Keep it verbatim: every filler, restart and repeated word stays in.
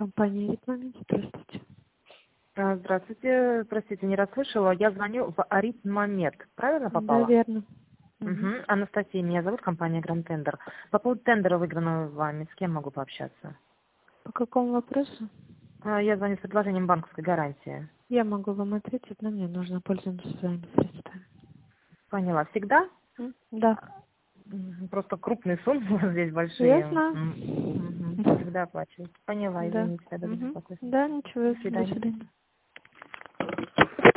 Компания «Ритмомед». Здравствуйте. А, Здравствуйте, простите, не расслышала. Я звоню в Аритмомед. Правильно попала? Да, верно. Угу. Мгм. Анастасия, меня зовут, компания Grand Tender. По поводу тендера, выигранного вами, с кем могу пообщаться? По какому вопросу? А, Я звоню с предложением банковской гарантии. Я могу вам ответить, но мне нужно пользоваться своими средствами. Поняла. Всегда? М? Да. Мгм. Просто крупные суммы у вас здесь Я большие. знаю. М, мгм. Всегда оплачиваю. Поняла, Да. извините, тогда за Мгм. беспокойство. Да, ничего. До До свидания. свидания.